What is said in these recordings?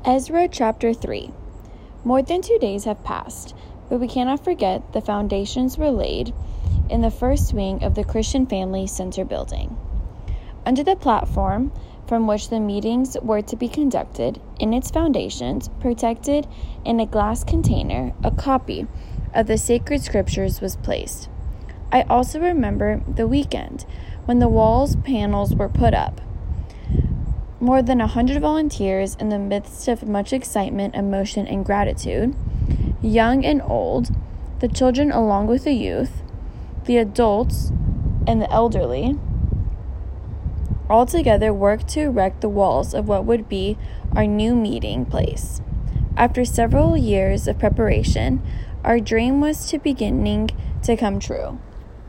Ezra chapter 3. More than 2 days have passed, but we cannot forget the foundations were laid in the first wing of the Christian Family Center building. Under the platform from which the meetings were to be conducted, in its foundations, protected in a glass container, a copy of the sacred scriptures was placed. I also remember the weekend when the walls panels were put up. More than 100 volunteers in the midst of much excitement, emotion, and gratitude, young and old, the children along with the youth, the adults, and the elderly, all together worked to erect the walls of what would be our new meeting place. After several years of preparation, our dream was beginning to come true.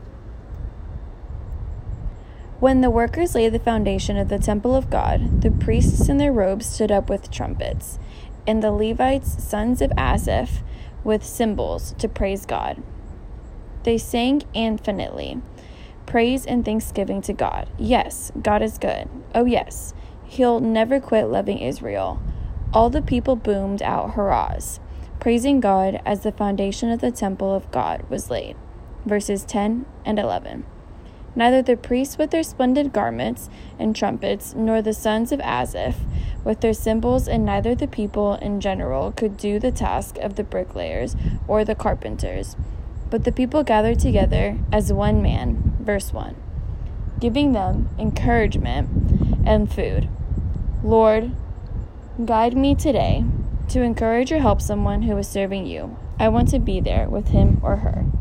When the workers laid the foundation of the temple of God, the priests in their robes stood up with trumpets, and the Levites, sons of Asaph, with cymbals to praise God. They sang infinitely, praise and thanksgiving to God. Yes, God is good. Oh yes, He'll never quit loving Israel. All the people boomed out hurrahs, praising God as the foundation of the temple of God was laid. Verses 10 and 11. Neither the priests with their splendid garments and trumpets, nor the sons of Asaph with their cymbals, and neither the people in general could do the task of the bricklayers or the carpenters. But the people gathered together as one man, verse 1, giving them encouragement and food. Lord, guide me today to encourage or help someone who is serving you. I want to be there with him or her.